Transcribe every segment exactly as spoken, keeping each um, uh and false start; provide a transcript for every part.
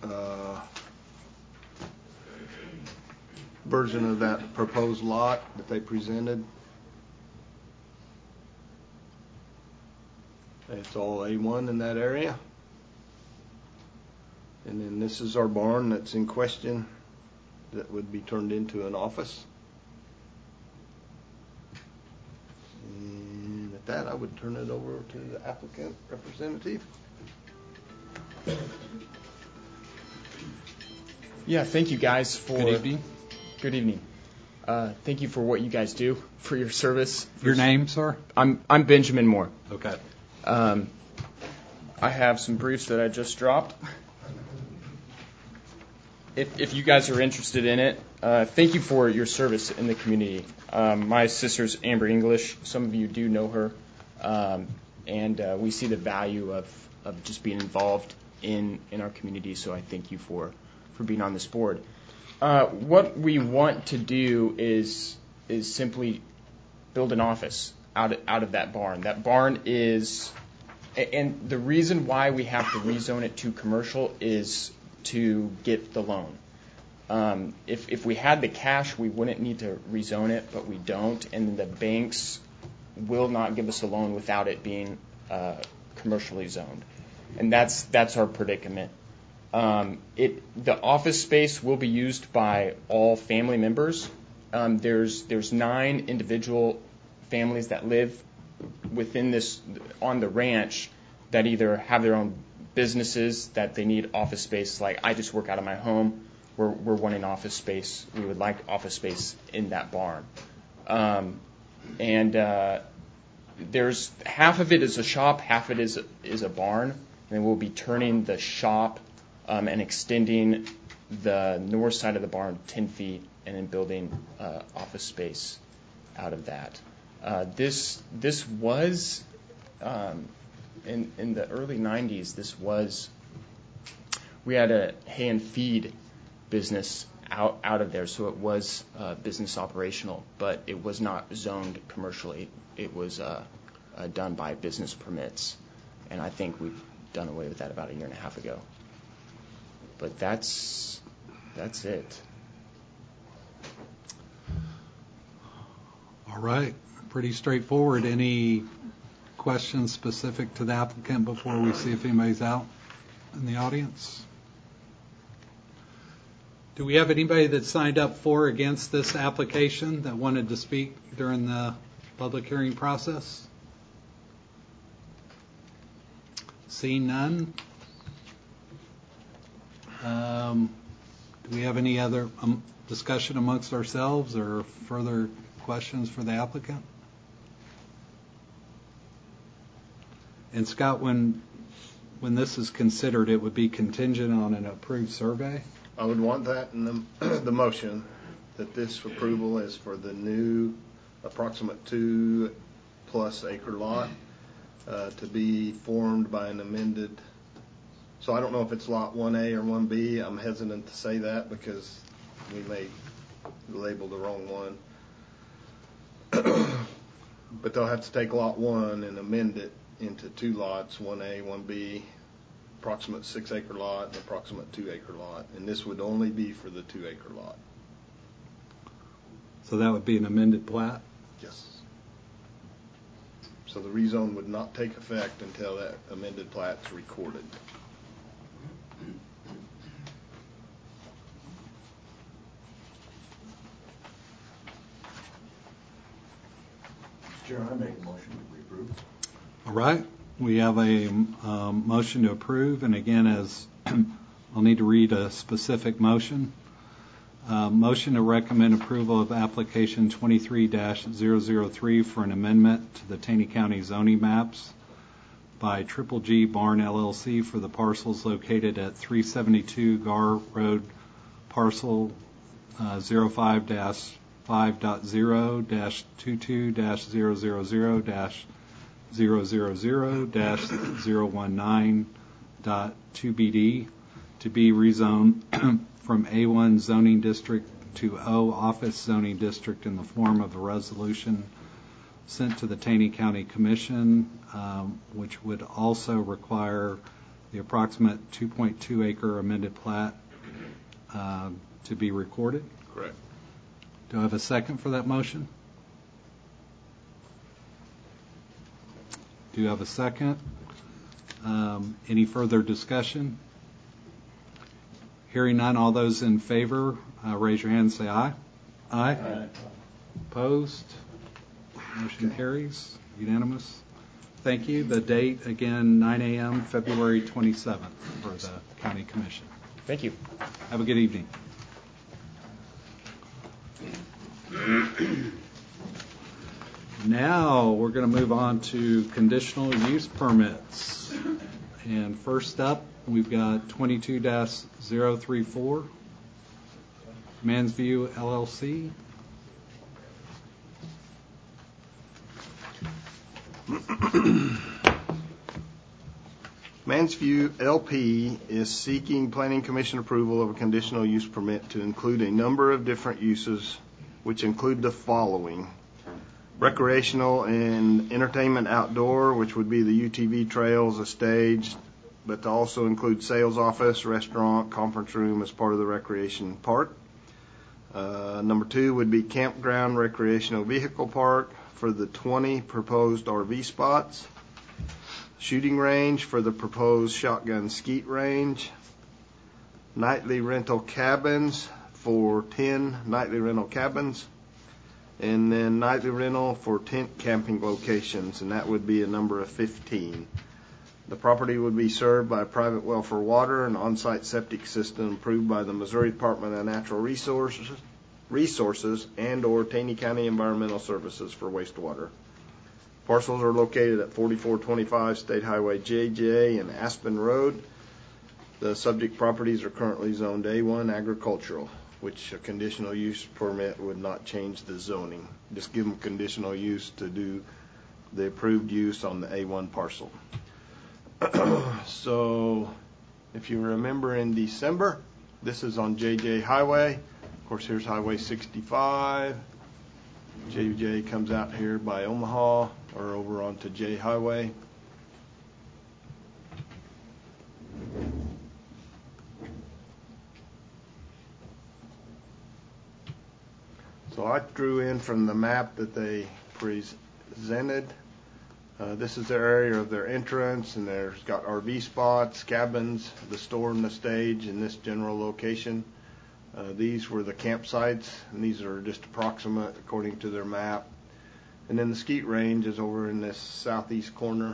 uh, version of that proposed lot that they presented. It's all A one in that area. And then this is our barn that's in question that would be turned into an office. And at that, I would turn it over to the applicant representative. Yeah, thank you guys for... Good evening. Good evening. Uh, thank you for what you guys do, for your service. Your name, sir? I'm I'm Benjamin Moore. Okay. Um, I have some briefs that I just dropped. If, if you guys are interested in it, uh, thank you for your service in the community. Um, my sister's Amber English. Some of you do know her. Um, and uh, we see the value of, of just being involved in, in our community, so I thank you for, for being on this board. Uh, what we want to do is is simply build an office out of, out of that barn. That barn is, and the reason why we have to rezone it to commercial is to get the loan. Um, if if we had the cash, we wouldn't need to rezone it, but we don't, and the banks will not give us a loan without it being uh, commercially zoned, and that's that's our predicament. Um, it the office space will be used by all family members. Um, there's there's nine individual families that live within this on the ranch that either have their own businesses that they need office space. Like I just work out of my home. We're we're wanting office space. We would like office space in that barn. Um, and uh, there's half of it is a shop, half of it is a, is a barn, and we'll be turning the shop Um, and extending the north side of the barn ten feet and then building uh, office space out of that. Uh, this this was, um, in, in the early nineties, this was, we had a hay and feed business out, out of there, so it was uh, business operational, but it was not zoned commercially. It was uh, uh, done by business permits, and I think we've done away with that about a year and a half ago. But that's that's it. All right. Pretty straightforward. Any questions specific to the applicant before we see if anybody's out in the audience? Do we have anybody that signed up for or against this application that wanted to speak during the public hearing process? Seeing none. Um, do we have any other um, discussion amongst ourselves or further questions for the applicant? And Scott, when when this is considered, it would be contingent on an approved survey? I would want that in the, the motion, that this approval is for the new approximate two plus acre lot uh, to be formed by an amended. So I don't know if it's lot one A or one B. I'm hesitant to say that because we may label the wrong one. But they'll have to take lot one and amend it into two lots, one A, one B, approximate six acre lot and approximate two acre lot. And this would only be for the two acre lot. So that would be an amended plat? Yes. So the rezone would not take effect until that amended plat's recorded. Chair, I make a motion to approve. All right. We have a um, motion to approve, and again, as I'll need to read a specific motion. Uh, motion to recommend approval of application twenty-three dash zero zero three for an amendment to the Taney County zoning maps by Triple G Barn L L C for the parcels located at three seventy-two Gar Road, parcel uh, zero five dash five dot zero dash twenty-two dash zero zero zero dash zero zero zero dash zero one nine dot two B D to be rezoned from A one zoning district to O office zoning district in the form of a resolution sent to the Taney County Commission, um, which would also require the approximate two point two acre amended plat uh, to be recorded. Correct. Do I have a second for that motion? Do you have a second? Um, any further discussion? Hearing none, all those in favor, uh, raise your hand and say aye. Aye. Aye. Opposed? Motion carries. Unanimous. Thank you. The date, again, nine a.m., February twenty-seventh for the County Commission. Thank you. Have a good evening. Now, we're going to move on to conditional use permits. And first up, we've got twenty-two dash zero three four, Mansview L L C. Mansview L P is seeking Planning Commission approval of a conditional use permit to include a number of different uses, which include the following: recreational and entertainment outdoor, which would be the U T V trails, a stage, but to also include sales office, restaurant, conference room as part of the recreation park. Uh, number two would be campground recreational vehicle park for the twenty proposed R V spots. Shooting range for the proposed shotgun skeet range. Nightly rental cabins for ten nightly rental cabins. And then nightly rental for tent camping locations, and that would be a number of fifteen. The property would be served by private well for water and on-site septic system approved by the Missouri Department of Natural Resources, Resources and or Taney County Environmental Services for wastewater. Parcels are located at forty-four twenty-five State Highway J J and Aspen Road. The subject properties are currently zoned A one agricultural, which a conditional use permit would not change the zoning. Just give them conditional use to do the approved use on the A one parcel. So, if you remember in December, this is on J J Highway. Of course, here's Highway sixty-five. J J comes out here by Omaha or over onto J Highway. So I drew in from the map that they presented. Uh, this is their area of their entrance, and there's got R V spots, cabins, the store and the stage in this general location. Uh, these were the campsites, and these are just approximate according to their map. And then the skeet range is over in this southeast corner.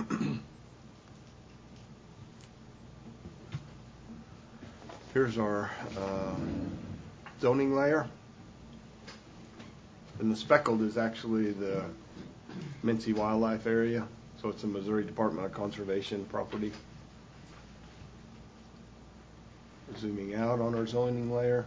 Here's our uh, zoning layer. And the speckled is actually the Mincy Wildlife Area, so it's a Missouri Department of Conservation property. Zooming out on our zoning layer.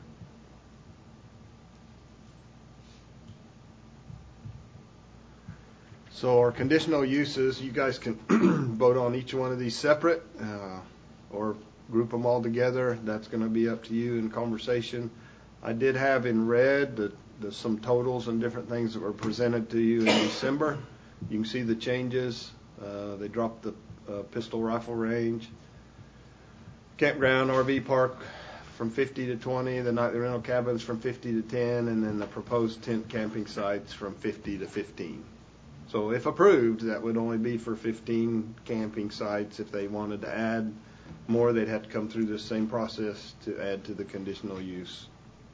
So our conditional uses, you guys can vote on each one of these separate uh, or group them all together. That's going to be up to you in conversation. I did have in red the, the, some totals and different things that were presented to you in December. You can see the changes. Uh, they dropped the uh, pistol rifle range. Campground R V park from fifty to twenty, the nightly rental cabins from fifty to ten, and then the proposed tent camping sites from fifty to fifteen. So if approved, that would only be for fifteen camping sites. If they wanted to add more, they'd have to come through this same process to add to the conditional use.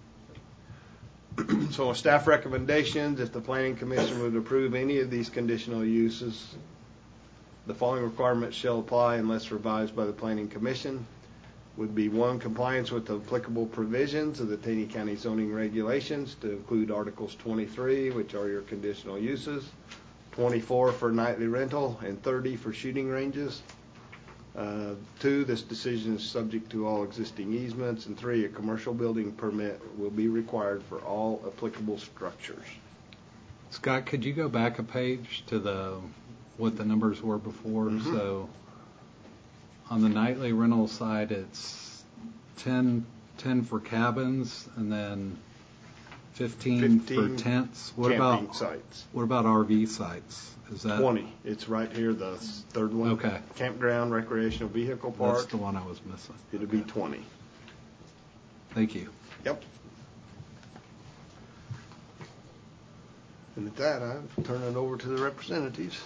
So staff recommendations, if the Planning Commission would approve any of these conditional uses, the following requirements shall apply unless revised by the Planning Commission. Would be one, compliance with the applicable provisions of the Taney County zoning regulations to include Articles twenty-three, which are your conditional uses, twenty-four for nightly rental, and thirty for shooting ranges. Uh, two, this decision is subject to all existing easements, and three, a commercial building permit will be required for all applicable structures. Scott, could you go back a page to the what the numbers were before? Mm-hmm. So on the nightly rental side, it's ten, ten for cabins, and then fifteen for fifteen tents. What camping about sites. what about R V sites? Is that twenty. It's right here, the third one. Okay. Campground, recreational vehicle park. That's the one I was missing. It'll be twenty. Thank you. Yep. And at that, I turn it over to the representatives.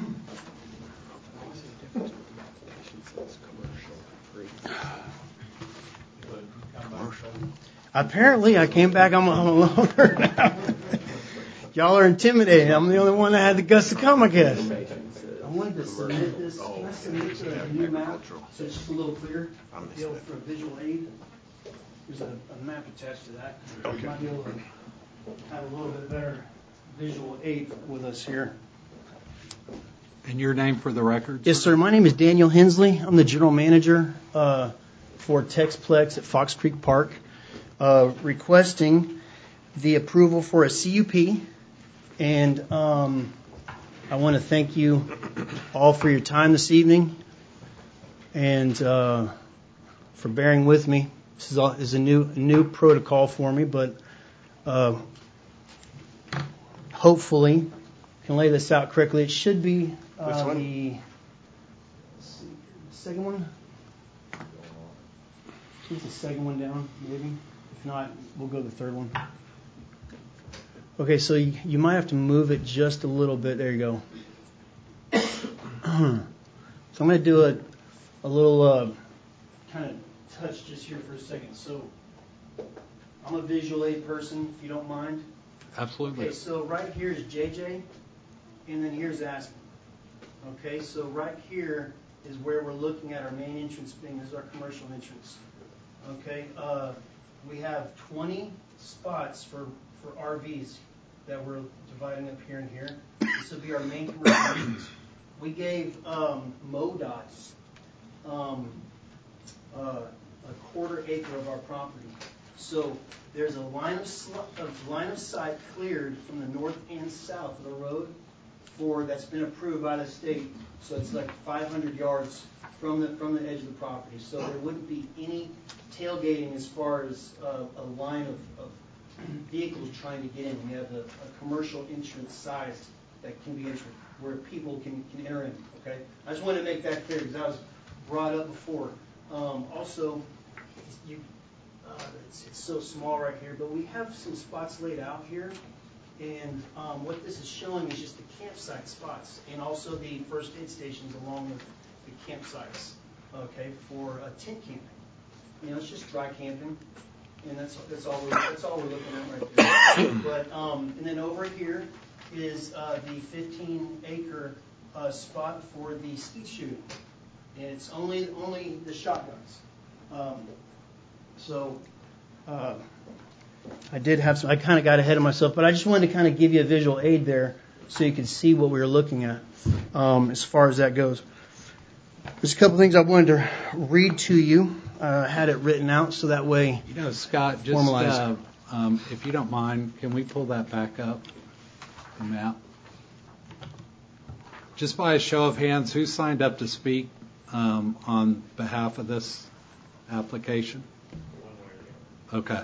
Apparently, I came back. I'm a loner now. Y'all are intimidated. I'm the only one that had the guts to come, I guess. I wanted to submit this. Can I submit a new map so it's just a little clearer? Be able for a visual aid. There's a, a map attached to that. Okay. Might be able to have a little bit better visual aid with us here. And your name for the record? Yes, sir. My name is Daniel Hensley. I'm the general manager uh, for Texplex at Fox Creek Park, uh, requesting the approval for a C U P. And um, I want to thank you all for your time this evening and uh, for bearing with me. This is, all, is a new new protocol for me, but uh, hopefully can lay this out correctly. It should be uh, This one? the let's see, second one. Keep the second one down, maybe. If not, we'll go to the third one. Okay, so you, you might have to move it just a little bit. There you go. So I'm going to do a, a little uh, kind of touch just here for a second. So I'm a visual aid person, if you don't mind. Absolutely. Okay, so right here is J J, and then here's Aspen. Okay, so right here is where we're looking at our main entrance being. This is our commercial entrance. Okay, uh, we have twenty spots for, for R Vs that we're dividing up here and here. This will be our main commercial entrance. We gave um, MoDOT um, uh, a quarter acre of our property. So there's a line of, sl- of line of sight cleared from the north and south of the road for that's been approved by the state. So it's like five hundred yards from the from the edge of the property. So there wouldn't be any tailgating as far as uh, a line of, of vehicles trying to get in. We have a, a commercial entrance size that can be entered where people can, can enter in. Okay, I just wanted to make that clear because that was brought up before. Um, also, you, uh, it's, it's so small right here, but we have some spots laid out here. And um, what this is showing is just the campsite spots and also the first aid stations along with the campsites, okay, for uh, tent camping. You know, it's just dry camping, and that's that's all we're that's all we're looking at right there. But um, and then over here is uh, the fifteen acre uh, spot for the skeet shooting, and it's only only the shotguns. Um, so. Uh, I did have some, I kind of got ahead of myself, but I just wanted to kind of give you a visual aid there so you could see what we were looking at um, as far as that goes. There's a couple things I wanted to read to you. I uh, had it written out so that way. You know, Scott, just uh, um, if you don't mind, can we pull that back up, the map? Just by a show of hands, who signed up to speak um, on behalf of this application? Okay.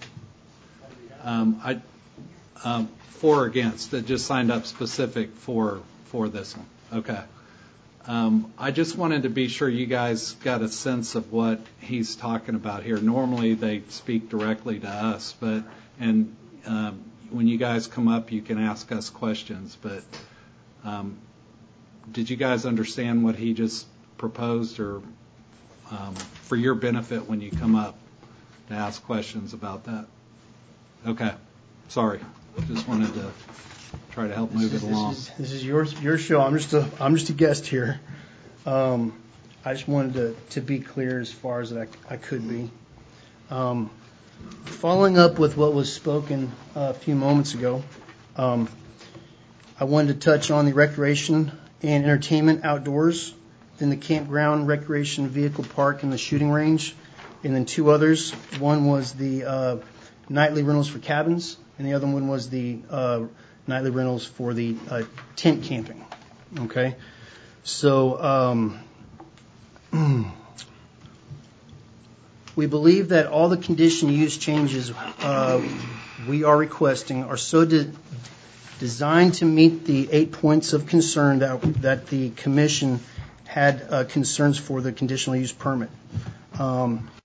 Um, I, um, for or against, that just signed up specific for for this one. Okay. Um, I just wanted to be sure you guys got a sense of what he's talking about here. Normally they speak directly to us, but and um, when you guys come up, you can ask us questions. But um, did you guys understand what he just proposed, or um, for your benefit when you come up to ask questions about that? Okay, sorry. Just wanted to try to help move this it is, along. This is, this is your your show. I'm just a I'm just a guest here. Um, I just wanted to, to be clear as far as I, I could be. Um, following up with what was spoken a few moments ago, um, I wanted to touch on the recreation and entertainment outdoors, then the campground, recreation vehicle park, and the shooting range, and then two others. One was the uh, nightly rentals for cabins, and the other one was the uh, nightly rentals for the uh, tent camping. Okay, so um, We believe that all the conditional use changes uh, we are requesting are so de- designed to meet the eight points of concern that, that the commission had uh, concerns for the conditional use permit. Um,